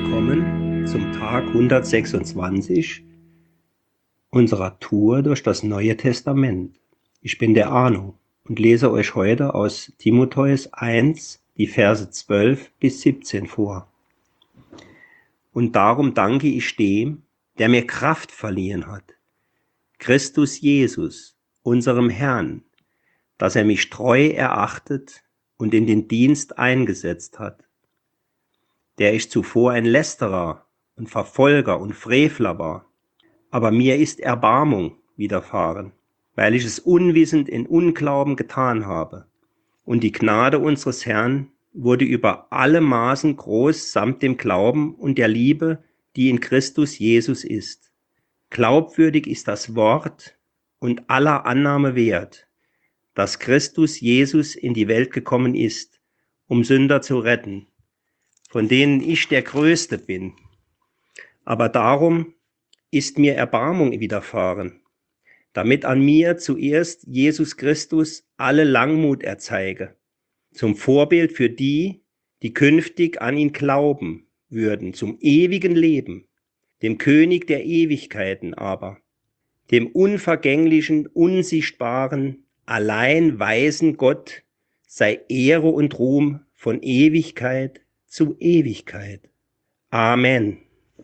willkommen zum Tag 126 unserer Tour durch das Neue Testament. Ich bin der Arno und lese euch heute aus Timotheus 1 die Verse 12 bis 17 vor. Und darum danke ich dem, der mir Kraft verliehen hat, Christus Jesus, unserem Herrn, dass er mich treu erachtet und in den Dienst eingesetzt hat, der ich zuvor ein Lästerer und Verfolger und Frevler war. Aber mir ist Erbarmung widerfahren, weil ich es unwissend in Unglauben getan habe. Und die Gnade unseres Herrn wurde über alle Maßen groß samt dem Glauben und der Liebe, die in Christus Jesus ist. Glaubwürdig ist das Wort und aller Annahme wert, dass Christus Jesus in die Welt gekommen ist, um Sünder zu retten, von denen ich der Größte bin. Aber darum ist mir Erbarmung widerfahren, damit an mir zuerst Jesus Christus alle Langmut erzeige, zum Vorbild für die, die künftig an ihn glauben würden, zum ewigen Leben, dem König der Ewigkeiten aber, dem unvergänglichen, unsichtbaren, allein weisen Gott sei Ehre und Ruhm von Ewigkeit zu Ewigkeit. Amen.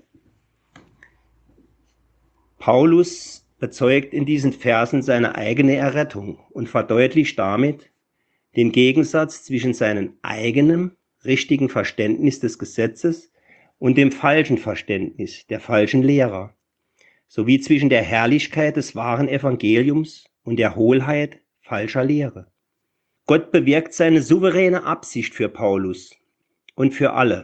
Paulus bezeugt in diesen Versen seine eigene Errettung und verdeutlicht damit den Gegensatz zwischen seinem eigenen, richtigen Verständnis des Gesetzes und dem falschen Verständnis der falschen Lehrer, sowie zwischen der Herrlichkeit des wahren Evangeliums und der Hohlheit falscher Lehre. Gott bewirkt seine souveräne Absicht für Paulus und für alle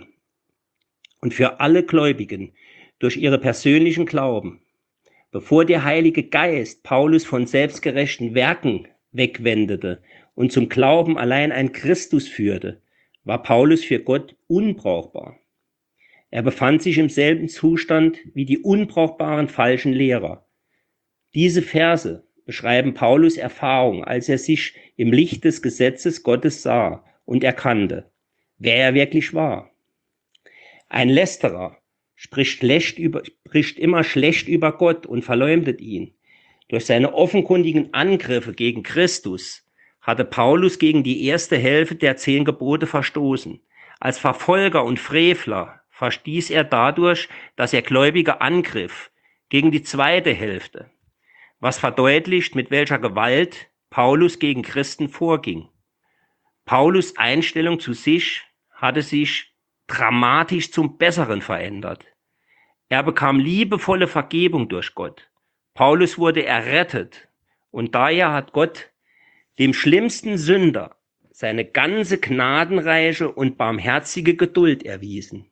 Gläubigen durch ihre persönlichen Glauben. Bevor der Heilige Geist Paulus von selbstgerechten Werken wegwendete und zum Glauben allein an Christus führte, war Paulus für Gott unbrauchbar. Er befand sich im selben Zustand wie die unbrauchbaren falschen Lehrer. Diese Verse beschreiben Paulus' Erfahrung, als er sich im Licht des Gesetzes Gottes sah und erkannte, wer er wirklich war. Ein Lästerer spricht immer schlecht über Gott und verleumdet ihn. Durch seine offenkundigen Angriffe gegen Christus hatte Paulus gegen die erste Hälfte der 10 Gebote verstoßen. Als Verfolger und Frevler verstieß er dadurch, dass er Gläubige angriff, gegen die zweite Hälfte, was verdeutlicht, mit welcher Gewalt Paulus gegen Christen vorging. Paulus' Einstellung zu sich hatte sich dramatisch zum Besseren verändert. Er bekam liebevolle Vergebung durch Gott. Paulus wurde errettet und daher hat Gott dem schlimmsten Sünder seine ganze gnadenreiche und barmherzige Geduld erwiesen.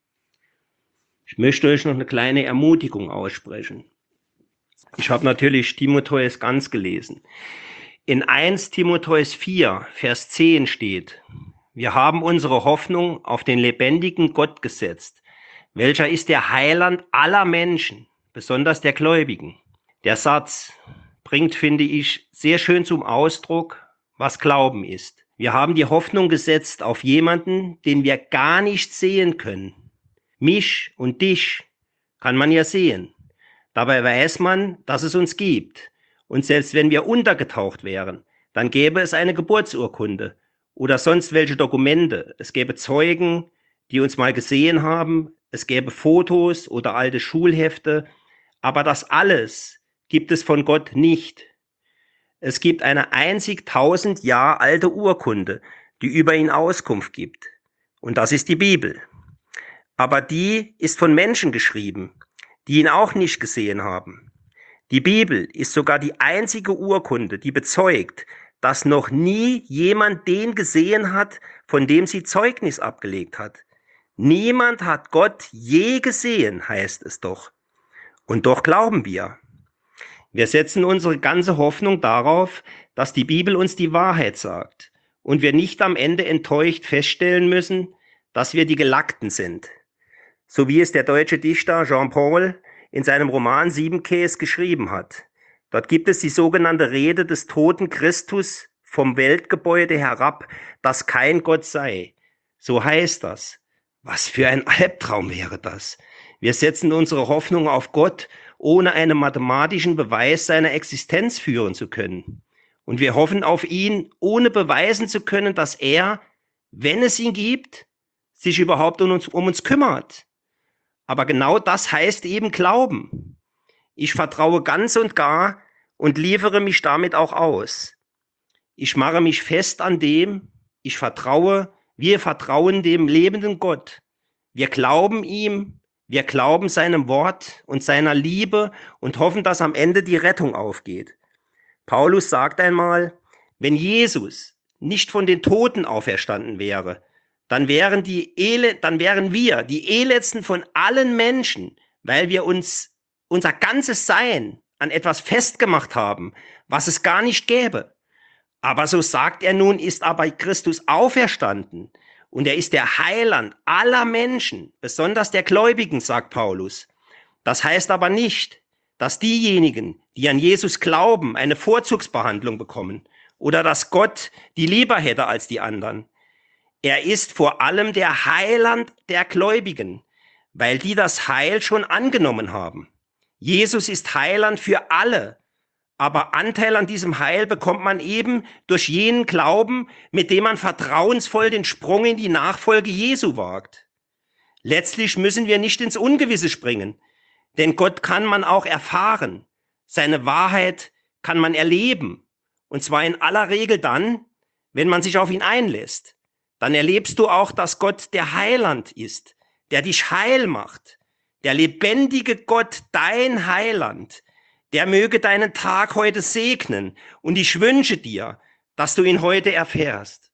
Ich möchte euch noch eine kleine Ermutigung aussprechen. Ich habe natürlich Timotheus ganz gelesen. In 1 Timotheus 4, Vers 10 steht: Wir haben unsere Hoffnung auf den lebendigen Gott gesetzt, welcher ist der Heiland aller Menschen, besonders der Gläubigen. Der Satz bringt, finde ich, sehr schön zum Ausdruck, was Glauben ist. Wir haben die Hoffnung gesetzt auf jemanden, den wir gar nicht sehen können. Mich und dich kann man ja sehen. Dabei weiß man, dass es uns gibt. Und selbst wenn wir untergetaucht wären, dann gäbe es eine Geburtsurkunde oder sonst welche Dokumente. Es gäbe Zeugen, die uns mal gesehen haben. Es gäbe Fotos oder alte Schulhefte. Aber das alles gibt es von Gott nicht. Es gibt eine einzig 1000 Jahre alte Urkunde, die über ihn Auskunft gibt. Und das ist die Bibel. Aber die ist von Menschen geschrieben, die ihn auch nicht gesehen haben. Die Bibel ist sogar die einzige Urkunde, die bezeugt, dass noch nie jemand den gesehen hat, von dem sie Zeugnis abgelegt hat. Niemand hat Gott je gesehen, heißt es doch. Und doch glauben wir. Wir setzen unsere ganze Hoffnung darauf, dass die Bibel uns die Wahrheit sagt und wir nicht am Ende enttäuscht feststellen müssen, dass wir die Gelackten sind. So wie es der deutsche Dichter Jean Paul in seinem Roman Siebenkäs geschrieben hat. Dort gibt es die sogenannte Rede des toten Christus vom Weltgebäude herab, dass kein Gott sei. So heißt das. Was für ein Albtraum wäre das? Wir setzen unsere Hoffnung auf Gott, ohne einen mathematischen Beweis seiner Existenz führen zu können. Und wir hoffen auf ihn, ohne beweisen zu können, dass er, wenn es ihn gibt, sich überhaupt um uns kümmert. Aber genau das heißt eben Glauben. Ich vertraue ganz und gar und liefere mich damit auch aus. Ich mache mich fest an dem, wir vertrauen dem lebenden Gott. Wir glauben ihm, wir glauben seinem Wort und seiner Liebe und hoffen, dass am Ende die Rettung aufgeht. Paulus sagt einmal, wenn Jesus nicht von den Toten auferstanden wäre, dann wären wir die elendsten von allen Menschen, weil wir uns unser ganzes Sein an etwas festgemacht haben, was es gar nicht gäbe. Aber so sagt er nun, ist aber Christus auferstanden und er ist der Heiland aller Menschen, besonders der Gläubigen, sagt Paulus. Das heißt aber nicht, dass diejenigen, die an Jesus glauben, eine Vorzugsbehandlung bekommen oder dass Gott die lieber hätte als die anderen. Er ist vor allem der Heiland der Gläubigen, weil die das Heil schon angenommen haben. Jesus ist Heiland für alle, aber Anteil an diesem Heil bekommt man eben durch jenen Glauben, mit dem man vertrauensvoll den Sprung in die Nachfolge Jesu wagt. Letztlich müssen wir nicht ins Ungewisse springen, denn Gott kann man auch erfahren. Seine Wahrheit kann man erleben, und zwar in aller Regel dann, wenn man sich auf ihn einlässt. Dann erlebst du auch, dass Gott der Heiland ist, der dich heil macht. Der lebendige Gott, dein Heiland, der möge deinen Tag heute segnen. Und ich wünsche dir, dass du ihn heute erfährst.